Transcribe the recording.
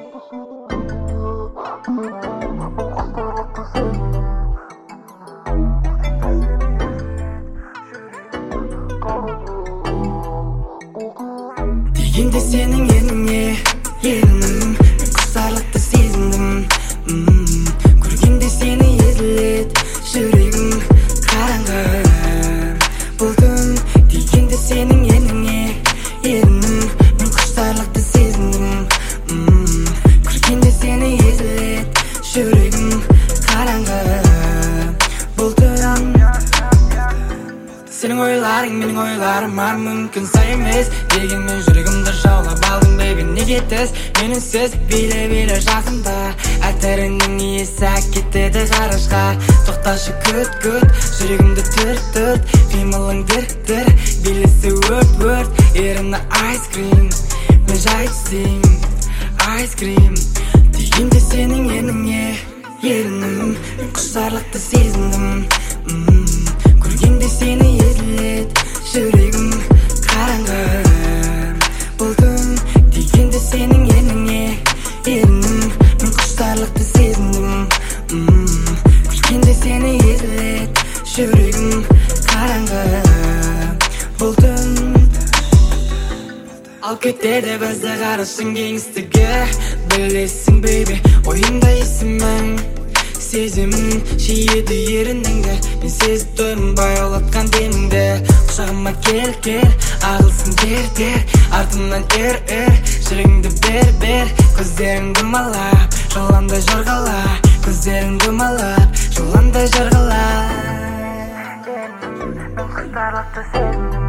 Degende senin yerine yerinim, kusarlıkta sezindim. Көргенде seni езілет жүрегім қараңғы болдым. Дегенде senin yerine yerinim, мен құштарлықты сезіндім. Көргенде seni езілет жүрегім қараңғы болдым. Senin ойларың менің ойларым ар мүмкін сай емес. Дегенмен жүрегімді жаулап алдың бейбі неге тез меніңсіз биле жақында. Әтіріңнің иесі әкетеді ғарышқа. Тоқташы күт жүрегімді түрт қимылың дір билесі өрт еріні ice cream мен жай түсейін ice cream. Дегенде сенің еніңе ерінім, мен құштарлықты сезіндім. Көргенде сені езілет жүрегім қараңғы болдым. Дегенде сенің еніңе ерінім, мен құштарлықты сезіндім. Көргенде сені езілет жүрегім қараңғы болдым. Ал кетеді бізді ғарыштың кеңістігі. Білесің бейбі ойымда есімің, сеземін жиеді ерініңді. Мен сезіп тұрмын баяулатқан деміңді. Құшағыма кел ағылсын дер артымнан ер жүрегіңді бер көздеріңді малап жоланда жорғала. Көздеріңді малап жоланда жорғала. Мен құштарлықты сезіндім.